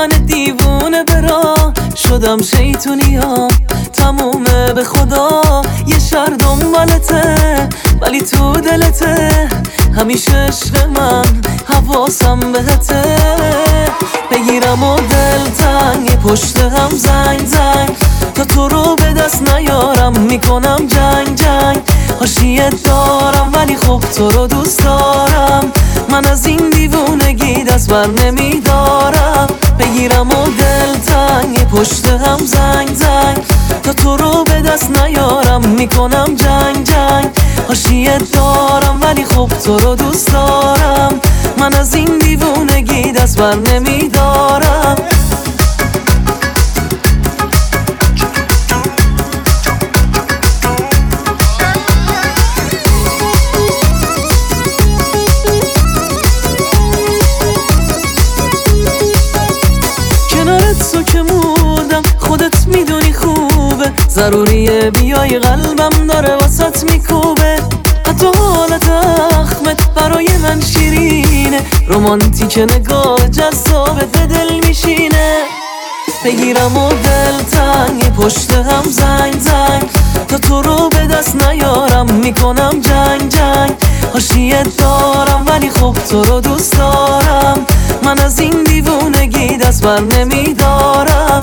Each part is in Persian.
من دیوونه برا شدم شیطونیام تمومه به خدا یه شهر دنبالته ولی تو دلته همیشه عشق من حواسم بهته بگیرم و دلتنگ پشت هم زنگ زنگ تا تو رو به دست نیارم میکنم جنگ حاشیه دارم ولی خب تو رو دوست دارم من از این دیوونگی دست بر نمیدارم بگیرم و دلتنگ پشت هم زنگ تا تو رو به دست نیارم میکنم جنگ حاشیه دارم ولی خب تو رو دوست دارم من از این دیوونگی دست بر نمیدارم کنارت تو که موندم خودت میدونی خوبه ضروریه بیای قلبم داره واسط میکوبه حتی حالت اخمت برای من شیرینه رومانتیک نگاه جذابت به دل میشینه بگیرم و دلتنگ پشت هم زنگ تا تو رو به دست نیارم میکنم جنگ حاشیه دارم ولی خب تو رو دوست دارم من از این دیوونگی دست بر نمیدارم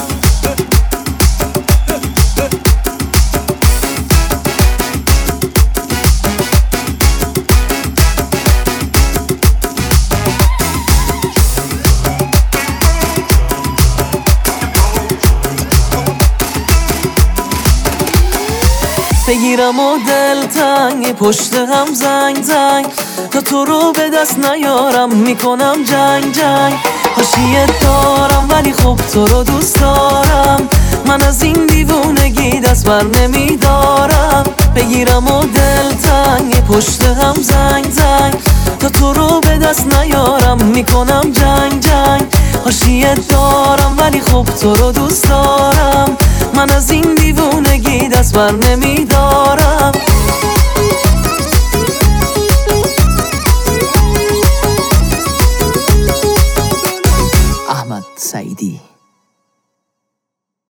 بگیرم و دلتنگ پشت هم زنگ تا تو رو به دست نیارم میکنم جنگ حاشیه دارم ولی خب تو رو دوست دارم من از این دیوونگی دست بر نمیدارم بگیرم و دلتنگ پشت هم زنگ تا تو رو به دست نیارم میکنم جنگ حاشیه دارم ولی خب تو رو دوست دارم من از این دیوونگی دست بر نمیدارم